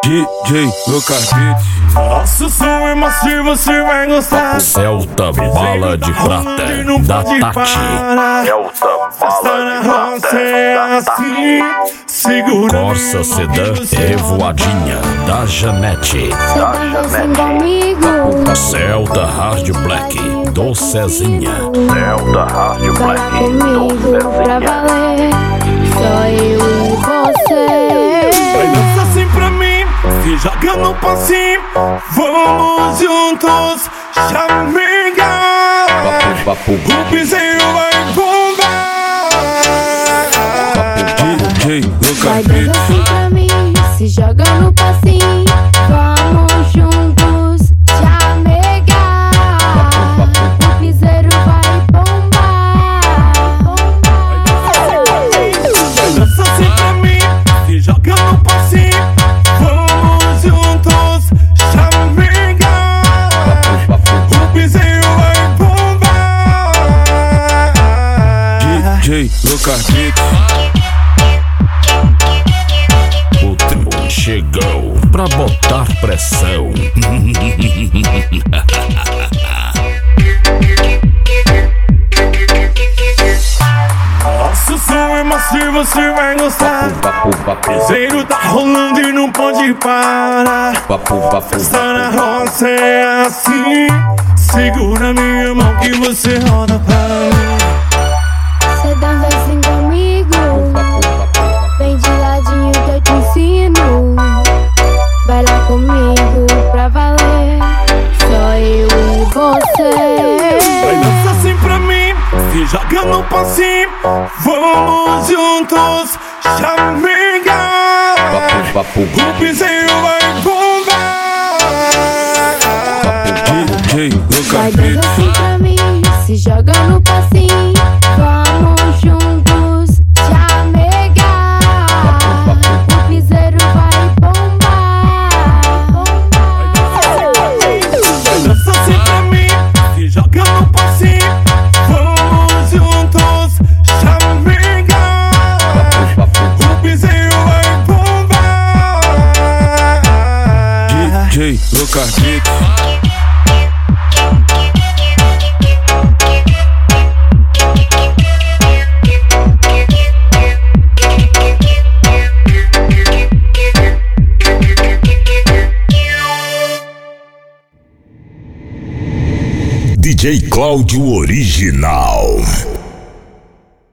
DJ Lucas Beats. Nosso som é macio, você vai gostar. Celta Bala de Prata da Tati. Celta Bala de Prata da Tati. Segura Corsa Sedã Revoadinha da Janete. Vem comigo. Celta Hard Black do Cezinha. Celta Hard Black comigo pra valer. Só eu e você. Vai dançar assim pra mim, se joga no passinho. Vamos juntos, chamegar. O piseiro vai bombar. DJ Vai Lucas dançar Beats. assim pra mim, se joga no passinho. Vamos juntos, chamegar. O piseiro vai bombar. Vai dançar assim pra mim, se joga no passinho. Vamos juntos, chamegar. O piseiro vai bombar. DJ Lucas Beats. O tribun chegou pra botar pressão. Nosso som é macio, você vai gostar. Piseiro tá rolando e não pode parar. Festa na roça é assim. Segura minha mão que você roda pra mim. Cê dança assim comigo. Vem de ladinho que eu te ensino. Vai lá comigo pra valer. Só eu e você. Vai dançar assim pra mim, se joga no passinho. Vamos juntos, chamegar. O piseiro vai bombar. DJ Vai Lucas dançar Beats. assim pra mim, se joga no passinho. Vamos juntos, chamegar. O piseiro vai bombar. Vai dançar assim pra mim, se joga no passinho. Vamos juntos, chamegar. O piseiro vai bombar. DJ Lucas Beats. DJ Cláudio Original.